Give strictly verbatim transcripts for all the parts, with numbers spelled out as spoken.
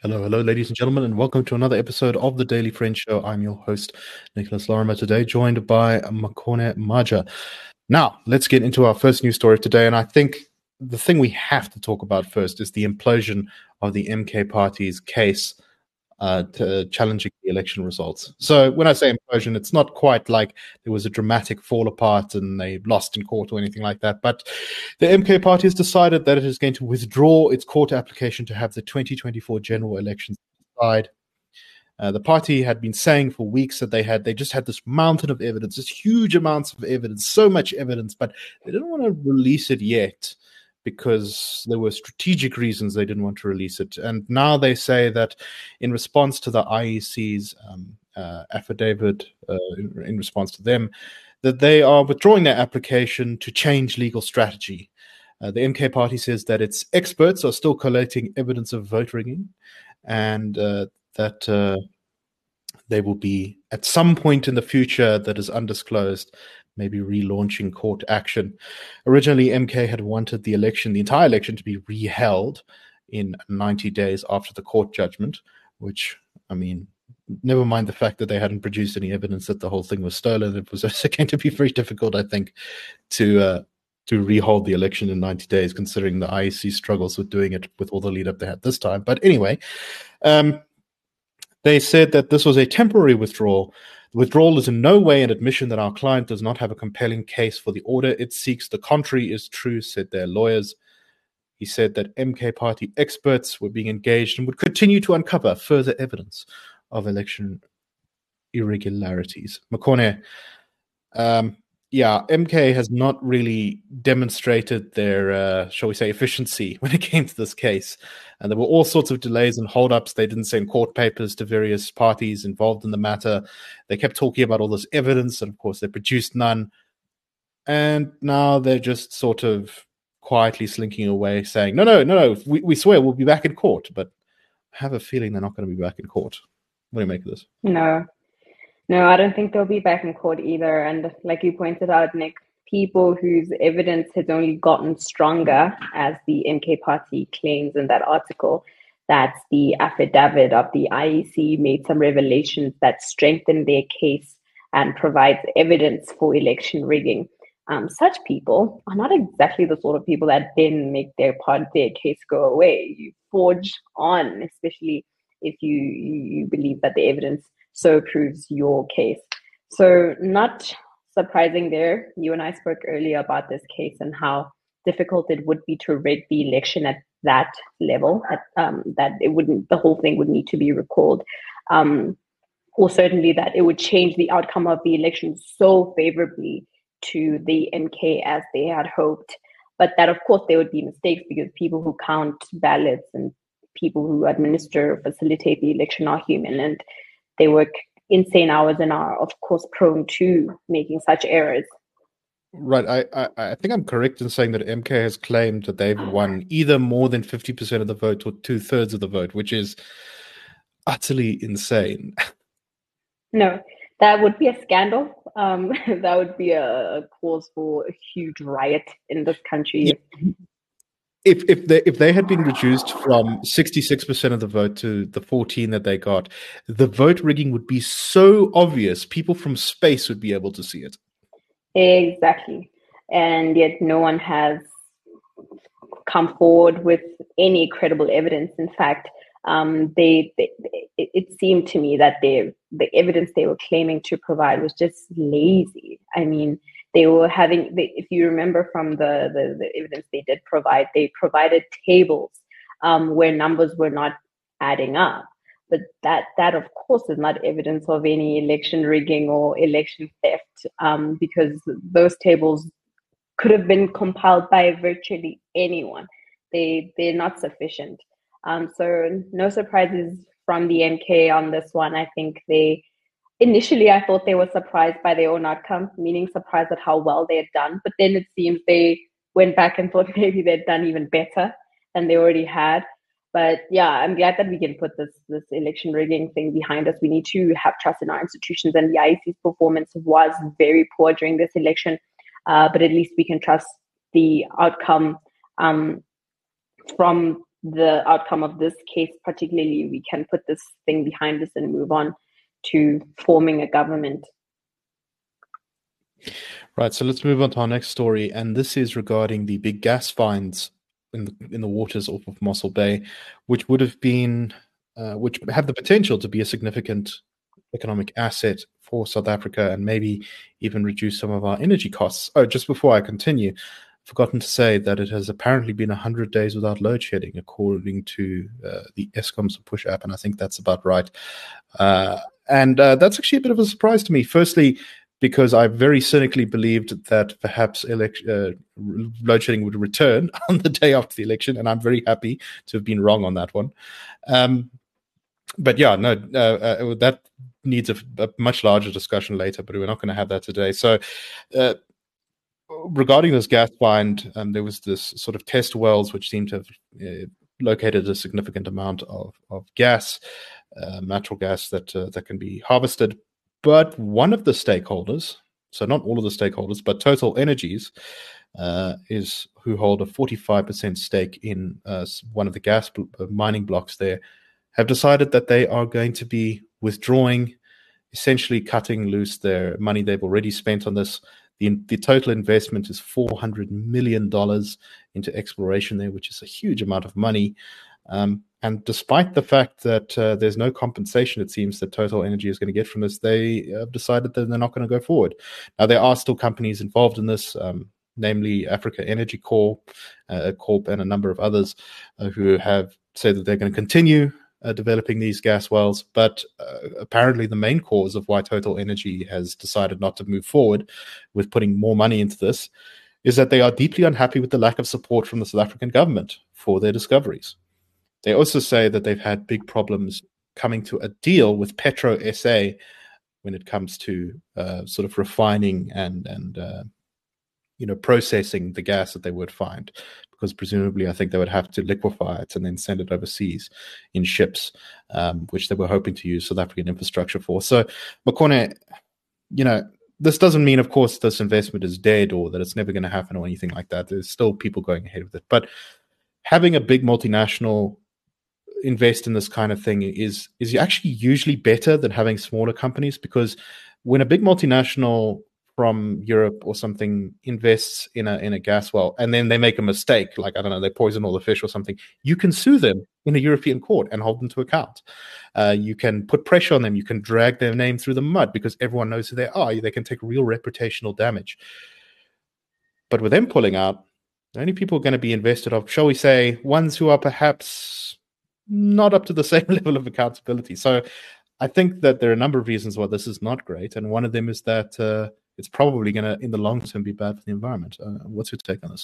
Hello, hello, ladies and gentlemen, and welcome to another episode of the Daily Friend Show. I'm your host, Nicholas Lorimer, today joined by Makone Maja. Now, let's get into our first news story today, and I think the thing we have to talk about first is the implosion of the M K Party's case uh, to challenging the election results. So when I say implosion, it's not quite like there was a dramatic fall apart and they lost in court or anything like that. But the M K Party has decided that it is going to withdraw its court application to have the twenty twenty-four general elections decide. Uh, the party had been saying for weeks that they had they just had this mountain of evidence, this huge amounts of evidence, so much evidence, but they didn't want to release it yet because there were strategic reasons they didn't want to release it. And now they say that in response to the I E C's um, uh, affidavit, uh, in, in response to them, that they are withdrawing their application to change legal strategy. Uh, the M K Party says that its experts are still collating evidence of vote rigging, and uh, that uh, they will be, at some point in the future that is undisclosed, maybe relaunching court action. Originally, M K had wanted the election, the entire election, to be reheld in ninety days after the court judgment, which, I mean, never mind the fact that they hadn't produced any evidence that the whole thing was stolen. It was also going to be very difficult, I think, to uh, to rehold the election in ninety days, considering the I E C struggles with doing it with all the lead up they had this time. But anyway, um, they said that this was a temporary withdrawal. The withdrawal is in no way an admission that our client does not have a compelling case for the order it seeks. The contrary is true, said their lawyers. He said that M K Party experts were being engaged and would continue to uncover further evidence of election irregularities. Makone, um, yeah, M K has not really demonstrated their, uh, shall we say, efficiency when it came to this case. And there were all sorts of delays and holdups. They didn't send court papers to various parties involved in the matter. They kept talking about all this evidence, and of course, they produced none. And now they're just sort of quietly slinking away, saying, no, no, no, no, we, we swear we'll be back in court. But I have a feeling they're not going to be back in court. What do you make of this? No, no, I don't think they'll be back in court either. And like you pointed out, Nick, people whose evidence has only gotten stronger, as the M K Party claims in that article, that the affidavit of the I E C made some revelations that strengthen their case and provides evidence for election rigging. Um, such people are not exactly the sort of people that then make their part their case go away. You forge on, especially if you, you, you believe that the evidence so proves your case. So not surprising there. You and I spoke earlier about this case and how difficult it would be to rig the election at that level, at, um, that it wouldn't, the whole thing would need to be recalled. Um, or certainly that it would change the outcome of the election so favorably to the M K as they had hoped. But that, of course, there would be mistakes because people who count ballots and people who administer or facilitate the election are human, and they work insane hours and are, of course, prone to making such errors. Right. I, I, I think I'm correct in saying that M K has claimed that they've won either more than fifty percent of the vote or two thirds of the vote, which is utterly insane. No, that would be a scandal. Um, that would be a cause for a huge riot in this country. Yeah. If if they if they had been reduced from sixty-six percent of the vote to the fourteen that they got, the vote rigging would be so obvious, people from space would be able to see it. Exactly. And yet no one has come forward with any credible evidence. In fact, um, they, they it, it seemed to me that they, the evidence they were claiming to provide was just lazy. I mean, they were having, they, if you remember from the, the, the evidence they did provide, they provided tables um, where numbers were not adding up. But that, that of course, is not evidence of any election rigging or election theft, um, because those tables could have been compiled by virtually anyone. They, they're not sufficient. Um, so no surprises from the M K on this one. I think they, initially I thought they were surprised by their own outcome, meaning surprised at how well they had done. But then it seems they went back and thought maybe they'd done even better than they already had. But yeah, I'm glad that we can put this this election rigging thing behind us. We need to have trust in our institutions, and the I E C's performance was very poor during this election. Uh, but at least we can trust the outcome um, from the outcome of this case, particularly, we can put this thing behind us and move on to forming a government. Right, so let's move on to our next story, and this is regarding the big gas finds in the in the waters off of Mossel Bay, which would have been, uh, which have the potential to be a significant economic asset for South Africa and maybe even reduce some of our energy costs. Oh, just before I continue, I've forgotten to say that it has apparently been one hundred days without load shedding, according to uh, the Eskom's push app, and I think that's about right. Uh, and uh, that's actually a bit of a surprise to me. Firstly, because I very cynically believed that perhaps elect- uh, load shedding would return on the day after the election, and I'm very happy to have been wrong on that one. Um, but yeah, no, uh, uh, that needs a, a much larger discussion later, but we're not going to have that today. So uh, regarding this gas find, um, there was this sort of test wells which seemed to have uh, located a significant amount of, of gas, uh, natural gas that uh, that can be harvested. But one of the stakeholders, so not all of the stakeholders, but Total Energies, uh, is who hold a forty-five percent stake in uh, one of the gas bl- mining blocks there, have decided that they are going to be withdrawing, essentially cutting loose their money they've already spent on this. The, the total investment is four hundred million dollars into exploration there, which is a huge amount of money. Um, and despite the fact that uh, there's no compensation, it seems, that Total Energy is going to get from this, they have decided that they're not going to go forward. Now, there are still companies involved in this, um, namely Africa Energy Corp, uh, Corp, and a number of others uh, who have said that they're going to continue uh, developing these gas wells. But uh, apparently the main cause of why Total Energy has decided not to move forward with putting more money into this is that they are deeply unhappy with the lack of support from the South African government for their discoveries. They also say that they've had big problems coming to a deal with Petro S A when it comes to uh, sort of refining and and uh, you know processing the gas that they would find, because presumably I think they would have to liquefy it and then send it overseas in ships, um, which they were hoping to use South African infrastructure for. So, Makone, you know, this doesn't mean, of course, this investment is dead or that it's never going to happen or anything like that. There's still people going ahead with it, but having a big multinational invest in this kind of thing is is actually usually better than having smaller companies, because when a big multinational from Europe or something invests in a in a gas well and then they make a mistake, like, I don't know, they poison all the fish or something, you can sue them in a European court and hold them to account. Uh, you can put pressure on them. You can drag their name through the mud because everyone knows who they are. They can take real reputational damage. But with them pulling out, the only people going to be invested are, shall we say, ones who are perhaps not up to the same level of accountability. So I think that there are a number of reasons why this is not great. And one of them is that uh, it's probably going to, in the long term, be bad for the environment. Uh, what's your take on this?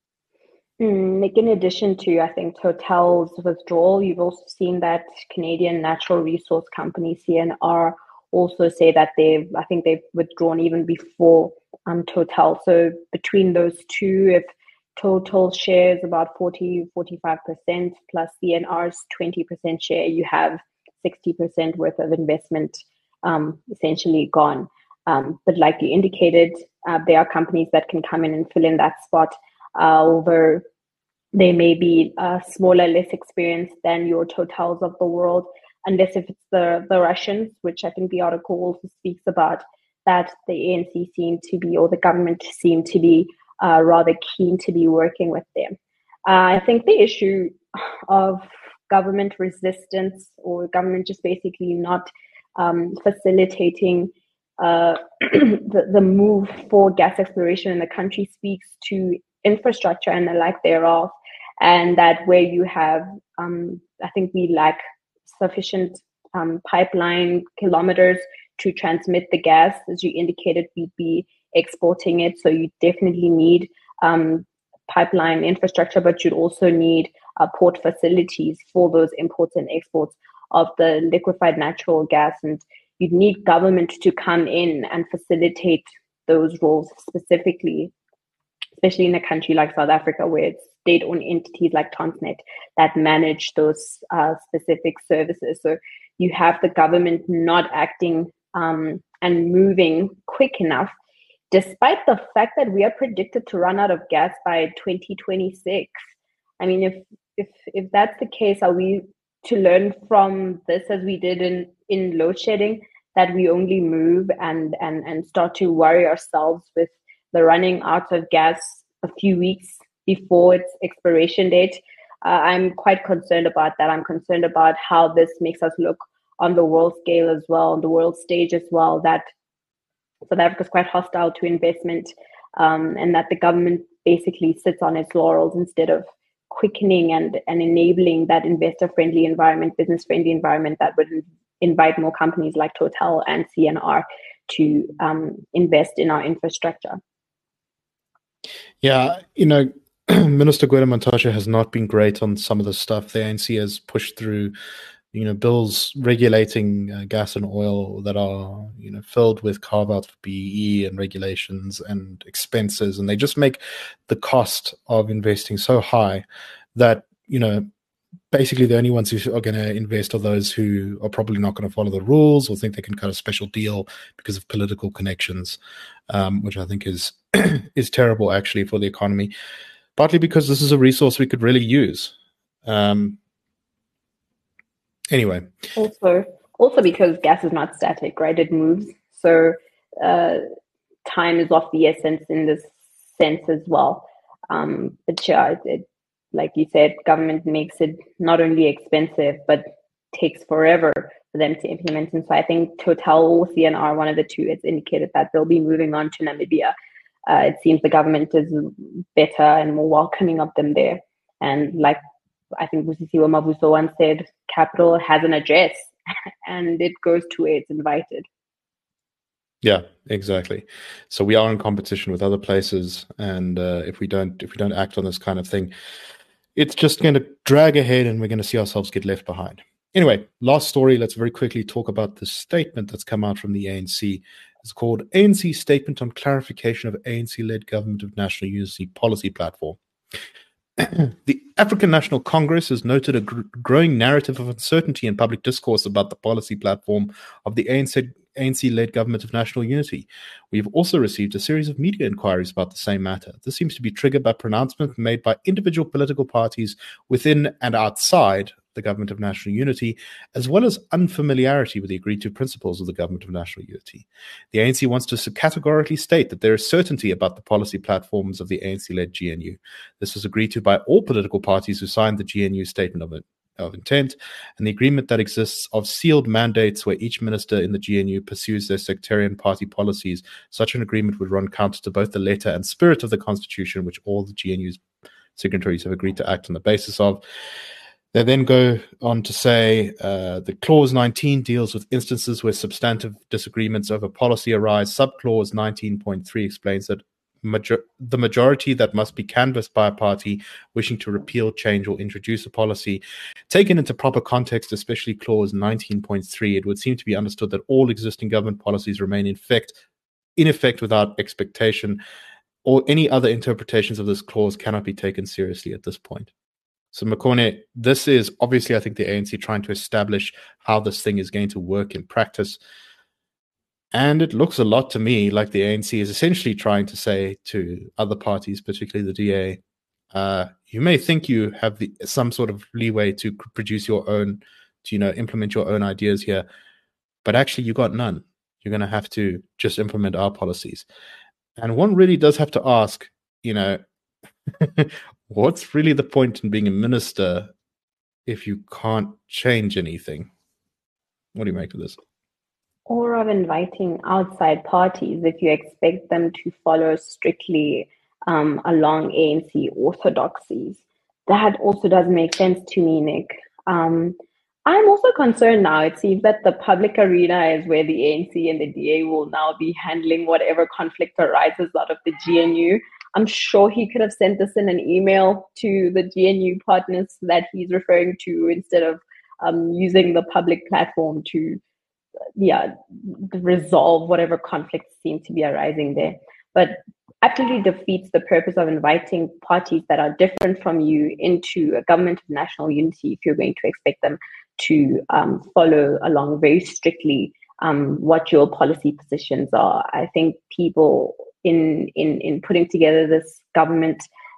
Mm, like in addition to, I think, Total's withdrawal, you've also seen that Canadian natural resource company C N R also say that they've, I think they've withdrawn even before um, Total. So between those two, if Total shares about forty, forty-five percent plus C N R's twenty percent share, you have sixty percent worth of investment um, essentially gone. Um, but like you indicated, uh, there are companies that can come in and fill in that spot, uh, although they may be uh, smaller, less experienced than your Totals of the world, unless if it's the, the Russians, which I think the article also speaks about, that the A N C seem to be, or the government seem to be uh, rather keen to be working with them. Uh, I think the issue of government resistance or government just basically not um, facilitating uh, the, the move for gas exploration in the country speaks to infrastructure and the lack thereof, and that where you have, um, I think we lack sufficient um, pipeline kilometers to transmit the gas. As you indicated, we'd be exporting it, so you definitely need um, pipeline infrastructure, but you'd also need uh, port facilities for those imports and exports of the liquefied natural gas, and you'd need government to come in and facilitate those roles specifically, especially in a country like South Africa, where it's state-owned entities like Transnet that manage those uh, specific services. So you have the government not acting um, and moving quick enough, despite the fact that we are predicted to run out of gas by twenty twenty-six. I mean, if if if that's the case, are we to learn from this as we did in, in load shedding, that we only move and, and, and start to worry ourselves with the running out of gas a few weeks before its expiration date? Uh, I'm quite concerned about that. I'm concerned about how this makes us look on the world scale as well, on the world stage as well, that South Africa is quite hostile to investment, um, and that the government basically sits on its laurels instead of quickening and, and enabling that investor-friendly environment, business-friendly environment that would invite more companies like Total and C N R to um, invest in our infrastructure. Yeah, you know, Minister Gwede Mantashe has not been great on some of the stuff. The A N C has pushed through, you know, bills regulating uh, gas and oil that are, you know, filled with carve-outs for B E E and regulations and expenses, and they just make the cost of investing so high that, you know, basically the only ones who are going to invest are those who are probably not going to follow the rules or think they can cut a special deal because of political connections, um, which I think is is terrible actually for the economy, partly because this is a resource we could really use. Um, Anyway. Also, also because gas is not static, right? It moves. So uh, time is of the essence in this sense as well. Um, but yeah, it, it, like you said, government makes it not only expensive, but takes forever for them to implement. And so I think Total or C N R, one of the two, it's indicated that they'll be moving on to Namibia. Uh, it seems the government is better and more welcoming of them there. And like I think Busisiwe Mabuso once said, capital has an address and it goes to where it's invited. Yeah, exactly. So we are in competition with other places, and uh, if we don't if we don't act on this kind of thing, it's just going to drag ahead, and we're going to see ourselves get left behind. Anyway, last story. Let's very quickly talk about the statement that's come out from the A N C. It's called A N C Statement on Clarification of A N C-led Government of National Unity Policy Platform. The African National Congress has noted a gr- growing narrative of uncertainty in public discourse about the policy platform of the A N C, A N C-led Government of National Unity. We've also received a series of media inquiries about the same matter. This seems to be triggered by pronouncements made by individual political parties within and outside the Government of National Unity, as well as unfamiliarity with the agreed-to principles of the Government of National Unity. The A N C wants to categorically state that there is certainty about the policy platforms of the A N C-led G N U. This was agreed to by all political parties who signed the G N U Statement of, of Intent, and the agreement that exists of sealed mandates where each minister in the G N U pursues their sectarian party policies. Such an agreement would run counter to both the letter and spirit of the Constitution, which all the G N U's signatories have agreed to act on the basis of. They then go on to say uh, the Clause nineteen deals with instances where substantive disagreements over policy arise. Subclause nineteen point three explains that major- the majority that must be canvassed by a party wishing to repeal, change, or introduce a policy. Taken into proper context, especially Clause nineteen point three, it would seem to be understood that all existing government policies remain in effect, in effect without expectation, or any other interpretations of this clause cannot be taken seriously at this point. So, Makone, this is obviously, I think, the A N C trying to establish how this thing is going to work in practice. And it looks a lot to me like the A N C is essentially trying to say to other parties, particularly the D A, uh, you may think you have the, some sort of leeway to produce your own, to, you know, implement your own ideas here, but actually you got none. You're going to have to just implement our policies. And one really does have to ask, you know, what's really the point in being a minister if you can't change anything? What do you make of this? Or of inviting outside parties if you expect them to follow strictly um, along A N C orthodoxies. That also doesn't make sense to me, Nick. Um, I'm also concerned now. It seems that the public arena is where the A N C and the D A will now be handling whatever conflict arises out of the G N U. I'm sure he could have sent this in an email to the G N U partners that he's referring to instead of um, using the public platform to, yeah, resolve whatever conflicts seem to be arising there. But absolutely defeats the purpose of inviting parties that are different from you into a government of national unity if you're going to expect them to um, follow along very strictly um, what your policy positions are. I think people in in in putting together this government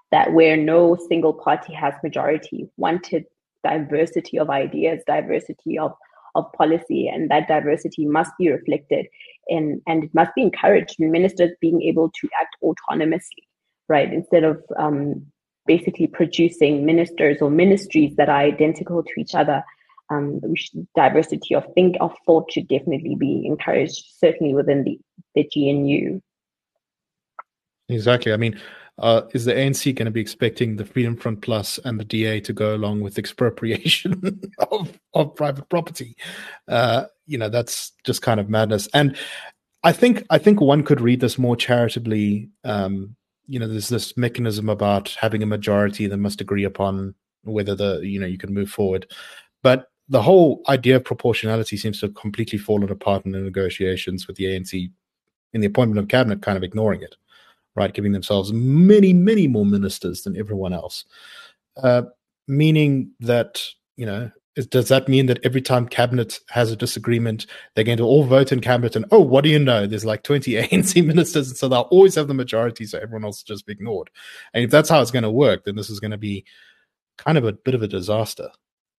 that where no single party has majority, wanted diversity of ideas, diversity of, of policy, and that diversity must be reflected in, and it must be encouraged, ministers being able to act autonomously, right? Instead of um, basically producing ministers or ministries that are identical to each other. Um, should, diversity of think of thought should definitely be encouraged, certainly within the, the G N U. Exactly. I mean, uh, is the A N C going to be expecting the Freedom Front Plus and the D A to go along with expropriation of, of private property? Uh, you know, that's just kind of madness. And I think I think one could read this more charitably. Um, you know, there's this mechanism about having a majority that must agree upon whether the you know you can move forward, but the whole idea of proportionality seems to have completely fallen apart in the negotiations, with the A N C in the appointment of cabinet kind of ignoring it, right? Giving themselves many, many more ministers than everyone else. Uh, meaning that, you know, is, does that mean that every time cabinet has a disagreement, they're going to all vote in cabinet and, oh, what do you know? There's like twenty A N C ministers, and so they'll always have the majority, so everyone else will just be ignored. And if that's how it's going to work, then this is going to be kind of a bit of a disaster.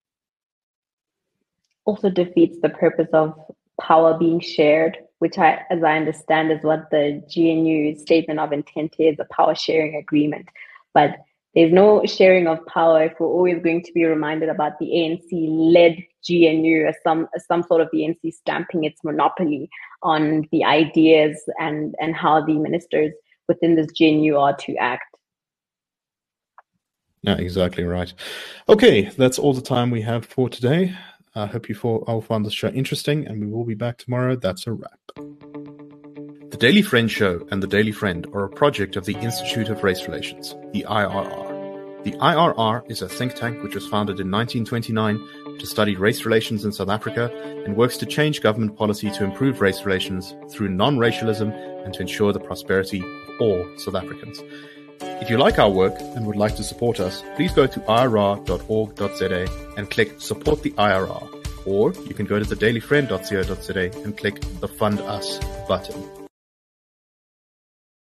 Also defeats the purpose of power being shared, which I, as I understand, is what the G N U statement of intent is, a power sharing agreement. But there's no sharing of power if we're always going to be reminded about the A N C-led G N U as some, as some sort of the A N C stamping its monopoly on the ideas and, and how the ministers within this G N U are to act. Yeah, exactly right. Okay, that's all the time we have for today. I hope you all found this show interesting, and we will be back tomorrow. That's a wrap. The Daily Friend Show and The Daily Friend are a project of the Institute of Race Relations, the I R R. The I R R is a think tank which was founded in nineteen twenty-nine to study race relations in South Africa and works to change government policy to improve race relations through non-racialism and to ensure the prosperity of all South Africans. If you like our work and would like to support us, please go to I R R dot org dot Z A and click Support the I R R. Or you can go to the daily friend dot co dot za and click the Fund Us button.